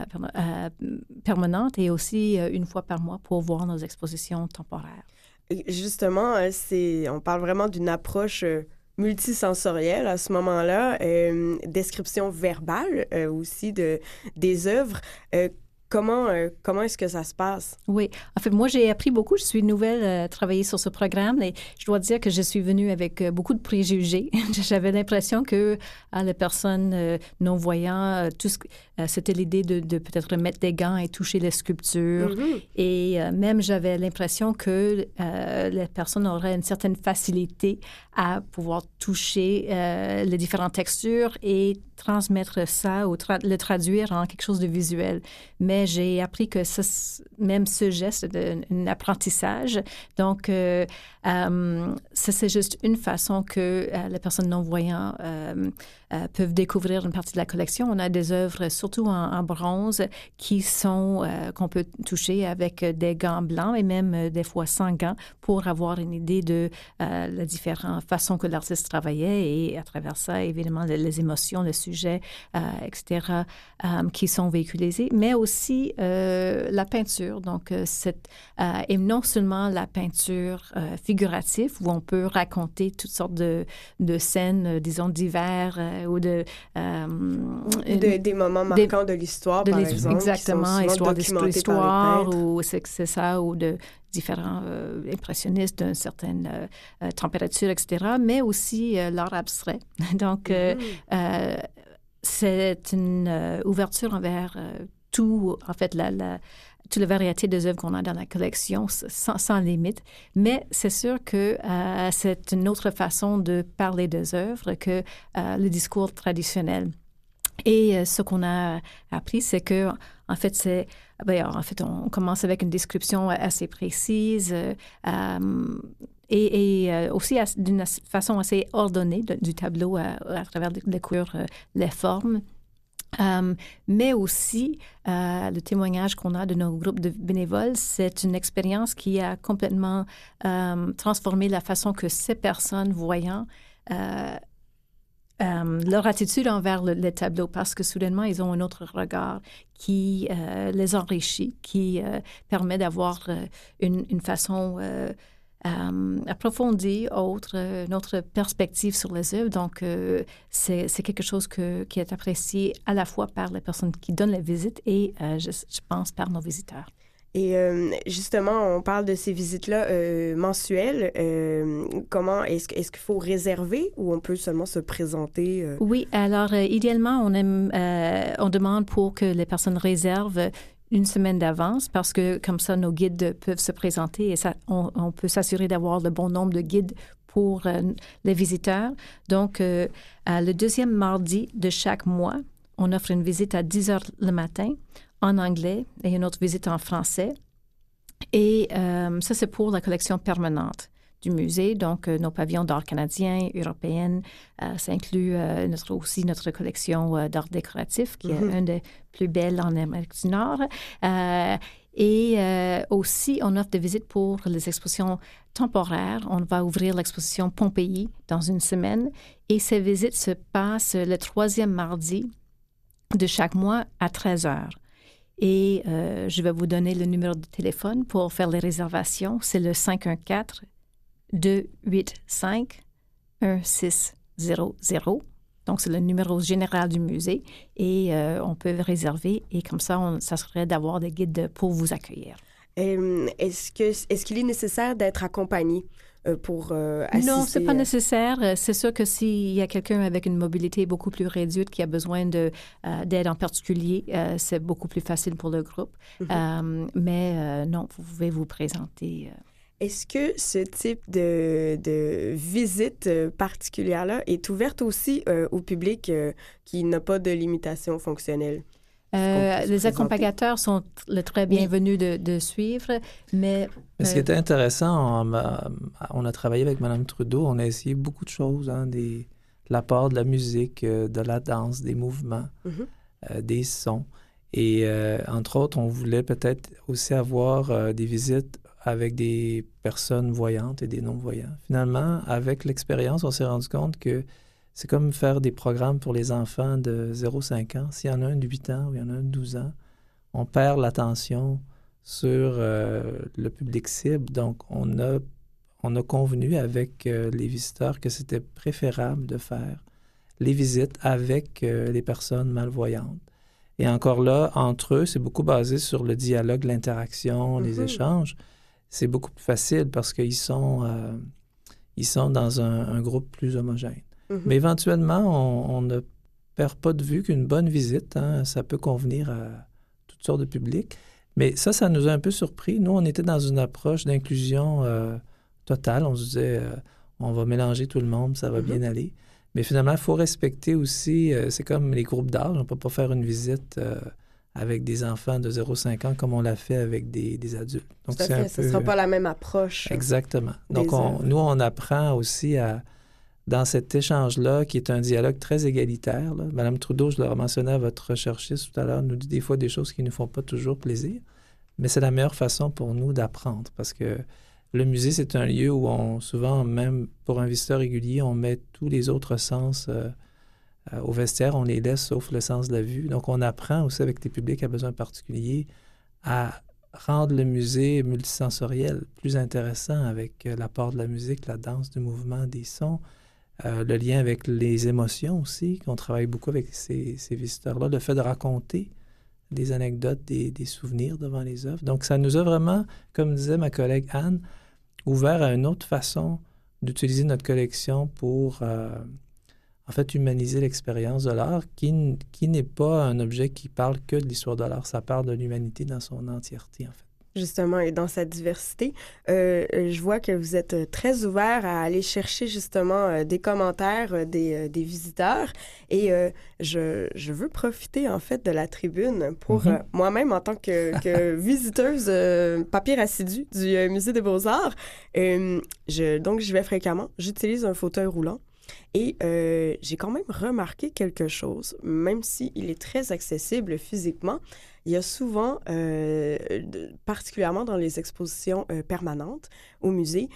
G: permanente et aussi une fois par mois pour voir nos expositions temporaires.
B: Justement, on parle vraiment d'une approche multisensorielle à ce moment-là, description verbale aussi des œuvres. Comment est-ce que ça se passe?
G: Oui. En fait, moi, j'ai appris beaucoup. Je suis nouvelle à travailler sur ce programme et je dois dire que je suis venue avec beaucoup de préjugés. J'avais l'impression que les personnes non-voyantes, c'était l'idée de peut-être mettre des gants et toucher les sculptures.
B: Mm-hmm.
G: Et même, j'avais l'impression que les personnes auraient une certaine facilité à pouvoir toucher les différentes textures et transmettre ça ou le traduire en quelque chose de visuel. Mais j'ai appris que même ce geste est un apprentissage. Donc, ça, c'est juste une façon que les personnes non-voyantes peuvent découvrir une partie de la collection. On a des œuvres, surtout en bronze, qu'on peut toucher avec des gants blancs et même des fois sans gants pour avoir une idée de les différentes façons que l'artiste travaillait et à travers ça, évidemment, les émotions, le sujet, etc., qui sont véhiculés, mais aussi la peinture. Donc, et non seulement la peinture figurative où on peut raconter toutes sortes de scènes, disons, d'hiver ou des
B: moments marquants de l'histoire, par exemple.
G: Exactement,
B: histoire
G: d'histoire, ou c'est ça, ou de différents impressionnistes d'une certaine température, etc., mais aussi l'art abstrait. Donc, c'est une ouverture envers tout, en fait, toute la variété des œuvres qu'on a dans la collection, sans limite. Mais c'est sûr que c'est une autre façon de parler des œuvres que le discours traditionnel. Et ce qu'on a appris, c'est que, en fait, on commence avec une description assez précise et aussi d'une façon assez ordonnée du tableau à travers les couleurs, les formes. Mais aussi, le témoignage qu'on a de nos groupes de bénévoles, c'est une expérience qui a complètement transformé la façon que ces personnes voyant leur attitude envers les tableaux, parce que soudainement, ils ont un autre regard qui les enrichit, qui permet d'avoir une façon approfondie, une autre perspective sur les œuvres. Donc, c'est quelque chose qui est apprécié à la fois par les personnes qui donnent la visite et, je pense, par nos visiteurs.
B: Et justement, on parle de ces visites-là mensuelles. Comment est-ce qu'il faut réserver ou on peut seulement se présenter?
G: Oui, alors idéalement, on demande pour que les personnes réservent une semaine d'avance parce que comme ça, nos guides peuvent se présenter et on peut s'assurer d'avoir le bon nombre de guides pour les visiteurs. Donc, le deuxième mardi de chaque mois, on offre une visite à 10 heures le matin en anglais et une autre visite en français. Et ça, c'est pour la collection permanente du musée. Donc, nos pavillons d'art canadien, européenne, ça inclut aussi notre collection d'art décoratif, qui est une des plus belles en Amérique du Nord. Et aussi, on offre des visites pour les expositions temporaires. On va ouvrir l'exposition Pompéi dans une semaine. Et ces visites se passent le 3e mardi de chaque mois à 13 heures. Et je vais vous donner le numéro de téléphone pour faire les réservations. C'est le 514-285-1600. Donc, c'est le numéro général du musée. Et on peut réserver. Et comme ça, ça serait d'avoir des guides pour vous accueillir.
B: Est-ce qu'il est nécessaire d'être accompagné pour assister?
G: Non, c'est pas nécessaire. C'est sûr que s'il y a quelqu'un avec une mobilité beaucoup plus réduite qui a besoin d'aide en particulier, c'est beaucoup plus facile pour le groupe. Mais non, vous pouvez vous présenter.
B: Est-ce que ce type de visite particulière-là est ouverte aussi au public qui n'a pas de limitation fonctionnelle?
G: Les accompagnateurs sont très bienvenus de suivre, mais...
F: Ce qui était intéressant, on a travaillé avec Mme Trudeau, on a essayé beaucoup de choses, l'apport de la musique, de la danse, des mouvements, des sons. Et entre autres, on voulait peut-être aussi avoir des visites avec des personnes voyantes et des non-voyants. Finalement, avec l'expérience, on s'est rendu compte que c'est comme faire des programmes pour les enfants de 0-5 ans. S'il y en a un de 8 ans ou il y en a un de 12 ans, on perd l'attention sur le public cible. Donc, on a convenu avec les visiteurs que c'était préférable de faire les visites avec les personnes malvoyantes. Et encore là, entre eux, c'est beaucoup basé sur le dialogue, l'interaction, les échanges. C'est beaucoup plus facile parce qu'ils sont dans un groupe plus homogène. Mais éventuellement, on ne perd pas de vue qu'une bonne visite, hein, ça peut convenir à toutes sortes de publics. Mais ça nous a un peu surpris. Nous, on était dans une approche d'inclusion totale. On se disait, on va mélanger tout le monde, ça va bien aller. Mais finalement, il faut respecter aussi, c'est comme les groupes d'âge. On ne peut pas faire une visite avec des enfants de 0,5 ans comme on l'a fait avec des adultes. Donc,
B: tout à fait, ce ne sera pas la même approche.
F: Exactement. Donc, nous, on apprend aussi dans cet échange-là, qui est un dialogue très égalitaire. Là. Mme Trudeau, je l'ai mentionné à votre recherchiste tout à l'heure, nous dit des fois des choses qui ne nous font pas toujours plaisir, mais c'est la meilleure façon pour nous d'apprendre, parce que le musée, c'est un lieu où souvent, même pour un visiteur régulier, on met tous les autres sens au vestiaire, on les laisse sauf le sens de la vue. Donc, on apprend aussi avec les publics à besoins particuliers à rendre le musée multisensoriel, plus intéressant avec l'apport de la musique, la danse, du mouvement, des sons, le lien avec les émotions aussi, qu'on travaille beaucoup avec ces visiteurs-là, le fait de raconter des anecdotes, des souvenirs devant les œuvres. Donc, ça nous a vraiment, comme disait ma collègue Anne, ouvert à une autre façon d'utiliser notre collection pour, en fait, humaniser l'expérience de l'art, qui n'est pas un objet qui parle que de l'histoire de l'art, ça parle de l'humanité dans son entièreté, en fait.
B: Justement, et dans sa diversité, je vois que vous êtes très ouvert à aller chercher justement des commentaires des visiteurs. Et je veux profiter en fait de la tribune pour moi-même en tant que visiteuse papier assidu du Musée des Beaux-Arts. Donc, j'y vais fréquemment. J'utilise un fauteuil roulant. Et j'ai quand même remarqué quelque chose, même s'il est très accessible physiquement, il y a souvent, particulièrement dans les expositions permanentes au musée,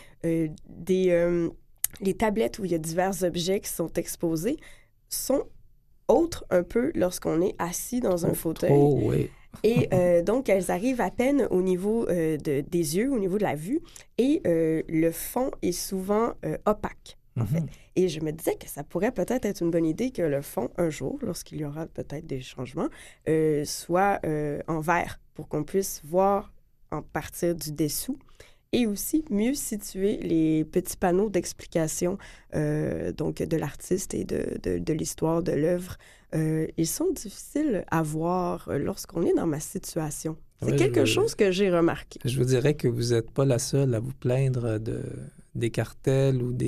B: les tablettes où il y a divers objets qui sont exposés sont autres un peu lorsqu'on est assis dans un fauteuil.
F: Oh oui.
B: Et donc, elles arrivent à peine au niveau des yeux, au niveau de la vue, et le fond est souvent opaque. En fait. Et je me disais que ça pourrait peut-être être une bonne idée que le fond, un jour, lorsqu'il y aura peut-être des changements, soit en verre pour qu'on puisse voir en partir du dessous et aussi mieux situer les petits panneaux d'explication donc de l'artiste et de l'histoire de l'œuvre. Ils sont difficiles à voir lorsqu'on est dans ma situation. C'est quelque chose que j'ai remarqué.
F: Je vous dirais que vous n'êtes pas la seule à vous plaindre des cartels ou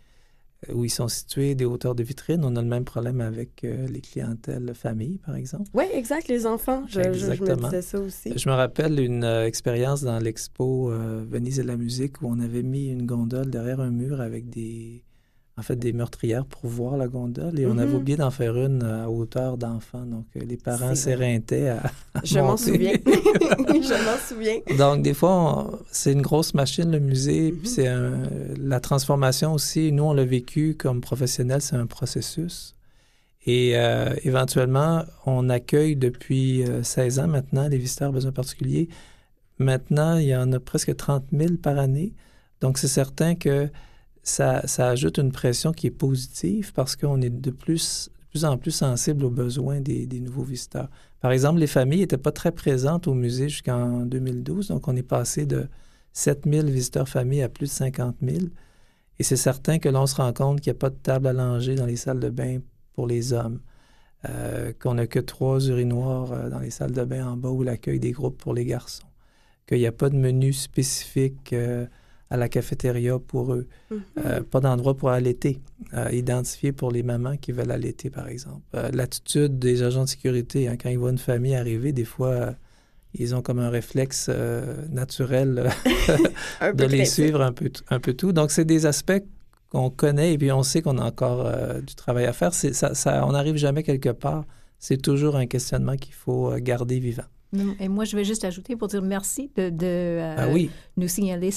F: où ils sont situés, des hauteurs de vitrine. On a le même problème avec les clientèles familles, par exemple.
B: Oui, exact, les enfants. Je me disais ça aussi.
F: Je me rappelle une expérience dans l'expo Venise et la musique où on avait mis une gondole derrière un mur avec des meurtrières pour voir la gondole et on avait oublié d'en faire une à hauteur d'enfant. Donc, les parents s'éreintaient à
B: Je m'en souviens. Je m'en souviens.
F: Donc, des fois, c'est une grosse machine, le musée. Puis c'est la transformation aussi. Nous, on l'a vécu comme professionnels, c'est un processus. Et éventuellement, on accueille depuis 16 ans maintenant les visiteurs à besoins particuliers. Maintenant, il y en a presque 30 000 par année. Donc, c'est certain que ça ajoute une pression qui est positive parce qu'on est de plus en plus sensible aux besoins des nouveaux visiteurs. Par exemple, les familles n'étaient pas très présentes au musée jusqu'en 2012, donc on est passé de 7 000 visiteurs familles à plus de 50 000. Et c'est certain que l'on se rend compte qu'il n'y a pas de table à langer dans les salles de bain pour les hommes, qu'on n'a que 3 urinoirs dans les salles de bain en bas ou l'accueil des groupes pour les garçons, qu'il n'y a pas de menu spécifique à la cafétéria pour eux. Pas d'endroit pour allaiter, identifié pour les mamans qui veulent allaiter, par exemple. L'attitude des agents de sécurité, hein, quand ils voient une famille arriver, des fois, ils ont comme un réflexe naturel de les suivre un peu tout. Donc, c'est des aspects qu'on connaît et puis on sait qu'on a encore du travail à faire. On n'arrive jamais quelque part. C'est toujours un questionnement qu'il faut garder vivant.
G: Et moi, je vais juste ajouter pour dire merci de nous signaler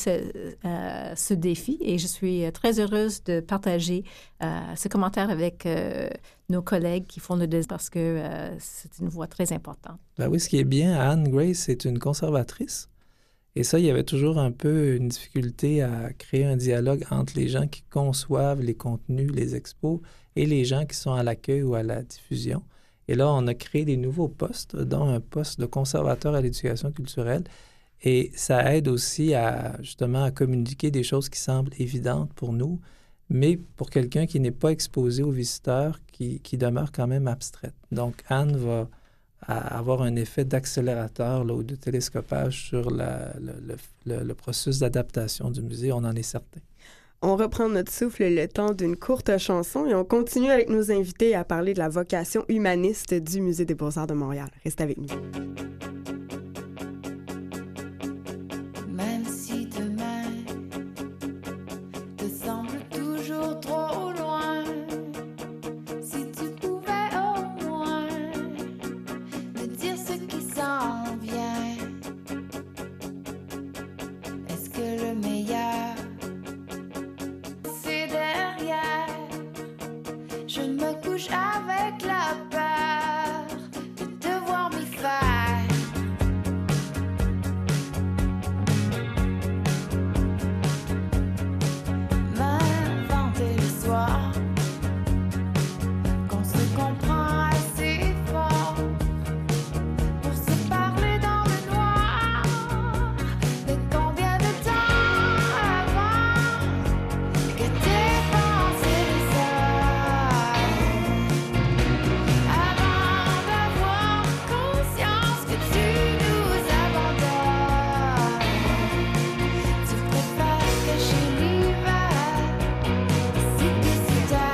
G: ce défi. Et je suis très heureuse de partager ce commentaire avec nos collègues qui font le design parce que c'est une voix très importante.
F: Ben oui, ce qui est bien, Anne Grace est une conservatrice. Et ça, il y avait toujours un peu une difficulté à créer un dialogue entre les gens qui conçoivent les contenus, les expos, et les gens qui sont à l'accueil ou à la diffusion. Et là, on a créé des nouveaux postes, dont un poste de conservateur à l'éducation culturelle. Et ça aide aussi justement à communiquer des choses qui semblent évidentes pour nous, mais pour quelqu'un qui n'est pas exposé aux visiteurs, qui demeure quand même abstraite. Donc, Anne va avoir un effet d'accélérateur ou de télescopage sur le processus d'adaptation du musée, on en est certain.
B: On reprend notre souffle le temps d'une courte chanson et on continue avec nos invités à parler de la vocation humaniste du Musée des Beaux-Arts de Montréal. Restez avec nous.
H: Même si demain te semble toujours trop loin, si tu pouvais au moins me dire ce qui s'en vient, est-ce que le meilleur c'est derrière? Je me couche avec la peur de devoir m'y faire. M'inventer l'histoire qu'on se comprend assez fort pour se parler dans le noir. Mais combien de temps avant que t'aies pensé ça, avant d'avoir conscience que tu nous abandonnes? Tu préfères cacher l'hiver si tu si tard.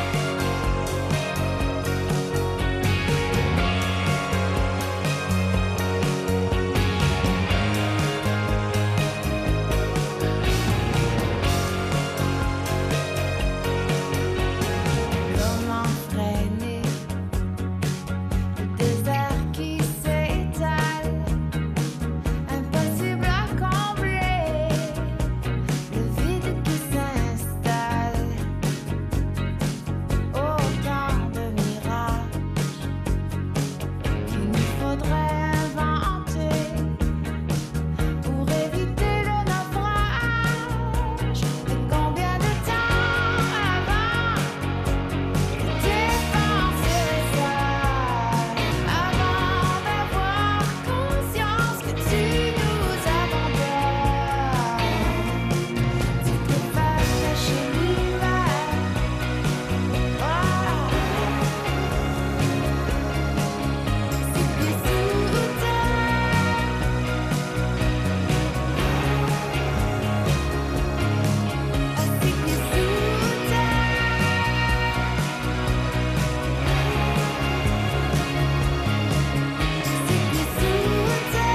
H: Comment freiner le désert qui s'étale, impossible à combler, le vide qui s'installe, autant de mirages qu'il nous faudrait inventer pour éviter le naufrage. Mais combien de temps avant que t'aies pensé ça, avant d'avoir conscience que tu nous abandonnes? Tu préfères cacher l'hiver. C'est plus soudain. C'est plus soudain. C'est plus soudain.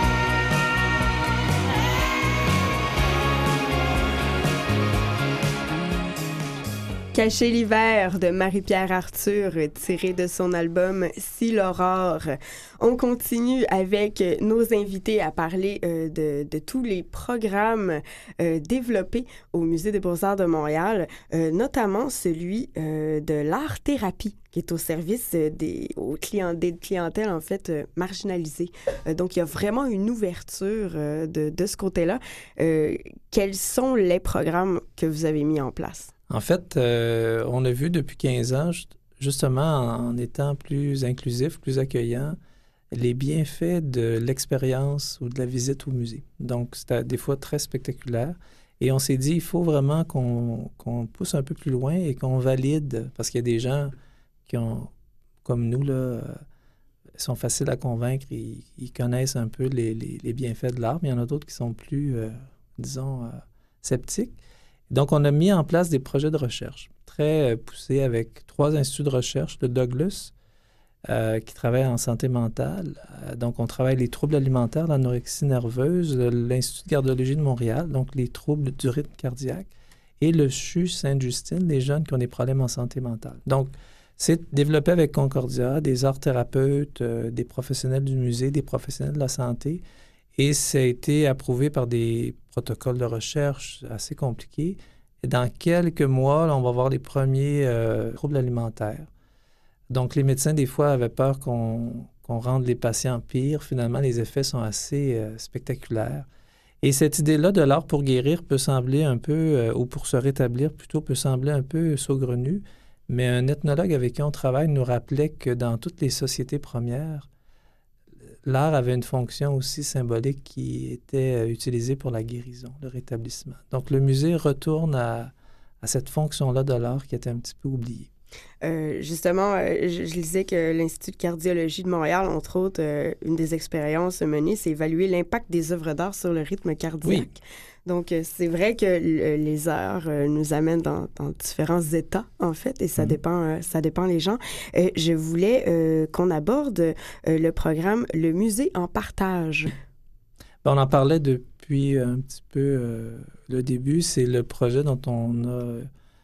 B: Cacher l'hiver de Marie-Pierre Arthur, tiré de son album Si l'aurore. On continue avec nos invités à parler de tous les programmes développés au Musée des Beaux-Arts de Montréal, notamment celui de l'art-thérapie, qui est au service des clientèles, en fait, marginalisées. Donc, il y a vraiment une ouverture de ce côté-là. Quels sont les programmes que vous avez mis en place?
F: En fait, on a vu depuis 15 ans, justement en étant plus inclusif, plus accueillant, les bienfaits de l'expérience ou de la visite au musée. Donc, c'était des fois très spectaculaire. Et on s'est dit, il faut vraiment qu'on pousse un peu plus loin et qu'on valide, parce qu'il y a des gens qui ont, comme nous, là, sont faciles à convaincre, ils connaissent un peu les bienfaits de l'art, mais il y en a d'autres qui sont plus, sceptiques. Donc, on a mis en place des projets de recherche très poussés avec 3 instituts de recherche, le Douglas, qui travaille en santé mentale. Donc, on travaille les troubles alimentaires, l'anorexie nerveuse, l'Institut de cardiologie de Montréal, donc les troubles du rythme cardiaque, et le CHU Sainte-Justine, les jeunes qui ont des problèmes en santé mentale. Donc, c'est développé avec Concordia, des art-thérapeutes, des professionnels du musée, des professionnels de la santé, et ça a été approuvé par des protocoles de recherche assez compliqués. Et dans quelques mois, là, on va voir les premiers troubles alimentaires. Donc, les médecins, des fois, avaient peur qu'on rende les patients pires. Finalement, les effets sont assez spectaculaires. Et cette idée-là de l'art pour guérir peut sembler un peu, ou pour se rétablir plutôt, peut sembler un peu saugrenue, Mais un ethnologue avec qui on travaille nous rappelait que dans toutes les sociétés premières, l'art avait une fonction aussi symbolique qui était utilisée pour la guérison, le rétablissement. Donc, le musée retourne à cette fonction-là de l'art qui était un petit peu oubliée.
B: Justement, je lisais que l'Institut de cardiologie de Montréal, entre autres, une des expériences menées, c'est évaluer l'impact des œuvres d'art sur le rythme cardiaque.
F: Oui.
B: Donc, c'est vrai que les arts nous amènent dans différents états, en fait, et ça dépend les gens. Je voulais qu'on aborde le programme Le musée en partage.
F: On en parlait depuis un petit peu le début. C'est le projet dont on a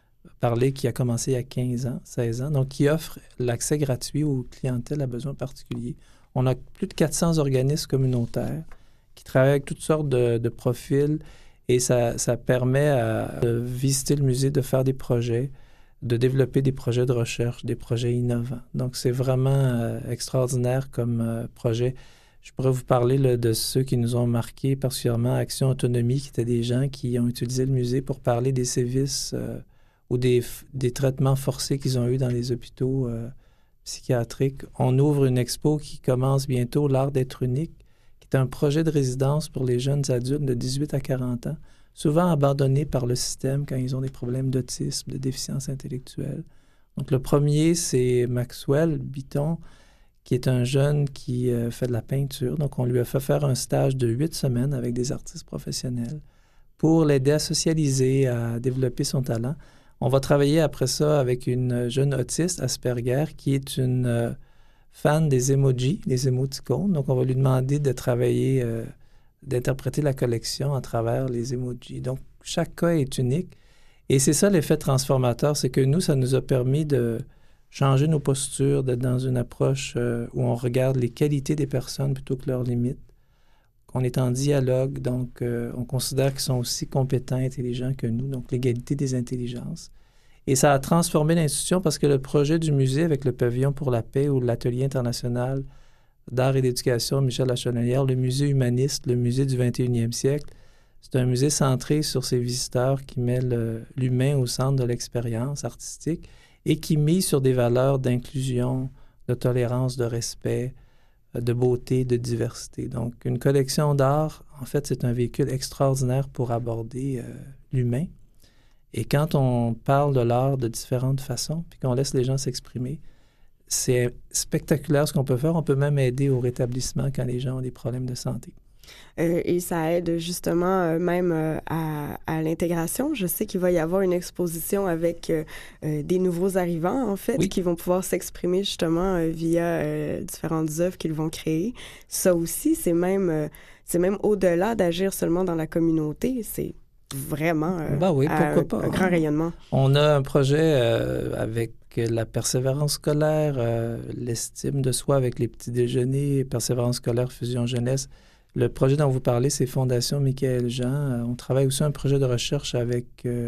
F: parlé qui a commencé il y a 15 ans, 16 ans, donc qui offre l'accès gratuit aux clientèles à besoins particuliers. On a plus de 400 organismes communautaires qui travaillent avec toutes sortes de profils et ça permet de visiter le musée, de faire des projets, de développer des projets de recherche, des projets innovants. Donc, c'est vraiment extraordinaire comme projet. Je pourrais vous parler de ceux qui nous ont marqués, particulièrement Action Autonomie, qui étaient des gens qui ont utilisé le musée pour parler des sévices ou des traitements forcés qu'ils ont eus dans les hôpitaux psychiatriques. On ouvre une expo qui commence bientôt, L'art d'être unique, qui est un projet de résidence pour les jeunes adultes de 18 à 40 ans, souvent abandonnés par le système quand ils ont des problèmes d'autisme, de déficience intellectuelle. Donc, le premier, c'est Maxwell Bitton, qui est un jeune qui fait de la peinture. Donc, on lui a fait faire un stage de 8 semaines avec des artistes professionnels pour l'aider à socialiser, à développer son talent. On va travailler après ça avec une jeune autiste, Asperger, qui est une fan des emojis, des émoticônes. Donc, on va lui demander de travailler, d'interpréter la collection à travers les emojis. Donc, chaque cas est unique. Et c'est ça l'effet transformateur, c'est que nous, ça nous a permis de changer nos postures, d'être dans une approche où on regarde les qualités des personnes plutôt que leurs limites, qu'on est en dialogue, donc on considère qu'ils sont aussi compétents, intelligents que nous, donc l'égalité des intelligences. Et ça a transformé l'institution parce que le projet du musée avec le pavillon pour la paix ou l'atelier international d'art et d'éducation Michel Lachenelière, le musée humaniste, le musée du 21e siècle, c'est un musée centré sur ses visiteurs qui met l'humain au centre de l'expérience artistique et qui mise sur des valeurs d'inclusion, de tolérance, de respect, de beauté, de diversité. Donc, une collection d'art, en fait, c'est un véhicule extraordinaire pour aborder l'humain. Et quand on parle de l'art de différentes façons, puis qu'on laisse les gens s'exprimer, c'est spectaculaire ce qu'on peut faire. On peut même aider au rétablissement quand les gens ont des problèmes de santé.
B: Et ça aide justement même à l'intégration. Je sais qu'il va y avoir une exposition avec des nouveaux arrivants, en fait,
F: oui,
B: qui vont pouvoir s'exprimer justement via différentes œuvres qu'ils vont créer. Ça aussi, c'est même au-delà d'agir seulement dans la communauté. C'est vraiment
F: oui, pourquoi pas,
B: un grand rayonnement.
F: On a un projet avec la persévérance scolaire, l'estime de soi avec les petits déjeuners, persévérance scolaire, fusion jeunesse. Le projet dont vous parlez, c'est Fondation Michael Jean. On travaille aussi un projet de recherche avec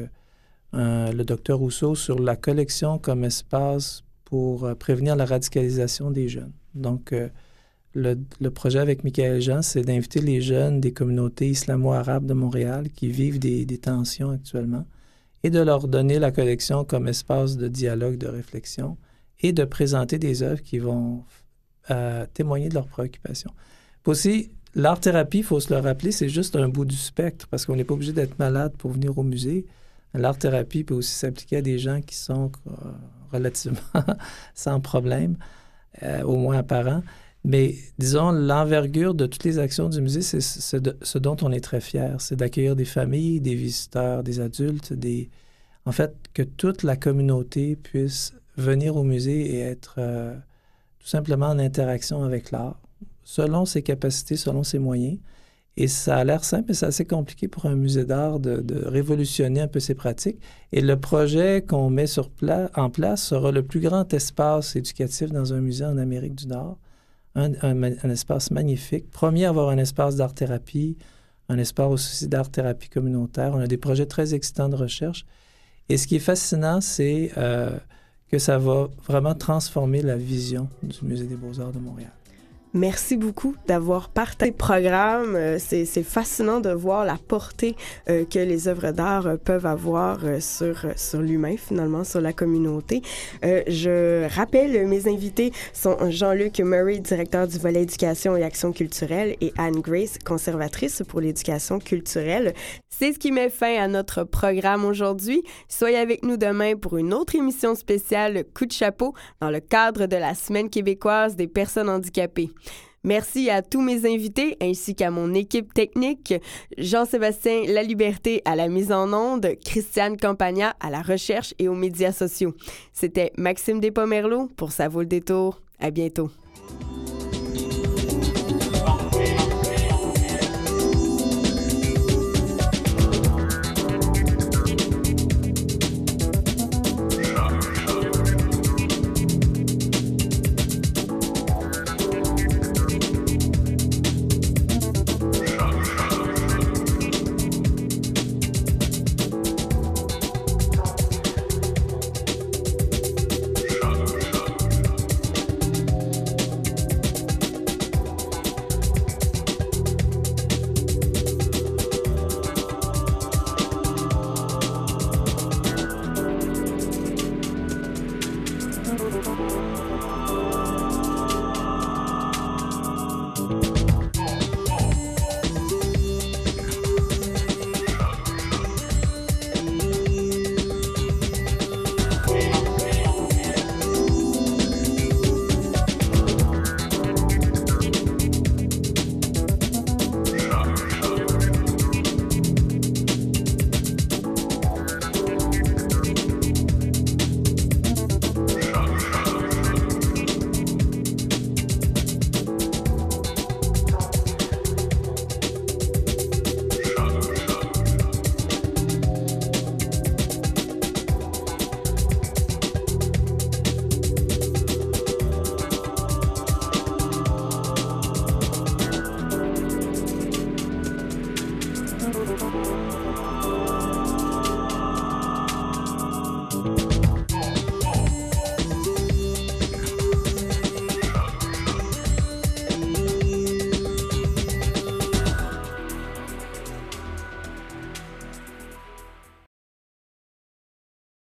F: le docteur Rousseau sur la collection comme espace pour prévenir la radicalisation des jeunes. Donc, le projet avec Michael Jean, c'est d'inviter les jeunes des communautés islamo-arabes de Montréal qui vivent des tensions actuellement et de leur donner la collection comme espace de dialogue, de réflexion et de présenter des œuvres qui vont témoigner de leurs préoccupations. Puis aussi, l'art-thérapie, il faut se le rappeler, c'est juste un bout du spectre parce qu'on n'est pas obligé d'être malade pour venir au musée. L'art-thérapie peut aussi s'appliquer à des gens qui sont relativement sans problème, au moins apparent. Mais disons, l'envergure de toutes les actions du musée, c'est ce dont on est très fier. C'est d'accueillir des familles, des visiteurs, des adultes, en fait, que toute la communauté puisse venir au musée et être tout simplement en interaction avec l'art, selon ses capacités, selon ses moyens. Et ça a l'air simple, mais c'est assez compliqué pour un musée d'art de révolutionner un peu ses pratiques. Et le projet qu'on met en place sera le plus grand espace éducatif dans un musée en Amérique du Nord. Un espace magnifique. Premier à avoir un espace d'art-thérapie, un espace aussi d'art-thérapie communautaire. On a des projets très excitants de recherche. Et ce qui est fascinant, c'est que ça va vraiment transformer la vision du Musée des Beaux-Arts de Montréal.
B: Merci beaucoup d'avoir partagé le programme. C'est fascinant de voir la portée que les œuvres d'art peuvent avoir sur l'humain, finalement, sur la communauté. Je rappelle, mes invités sont Jean-Luc Murray, directeur du volet éducation et action culturelle, et Anne Grace, conservatrice pour l'éducation culturelle. C'est ce qui met fin à notre programme aujourd'hui. Soyez avec nous demain pour une autre émission spéciale Coup de chapeau dans le cadre de la Semaine québécoise des personnes handicapées. Merci à tous mes invités ainsi qu'à mon équipe technique, Jean-Sébastien Laliberté à la mise en onde, Christiane Campagna à la recherche et aux médias sociaux. C'était Maxime Despomerleau pour Ça vaut le détour. À bientôt.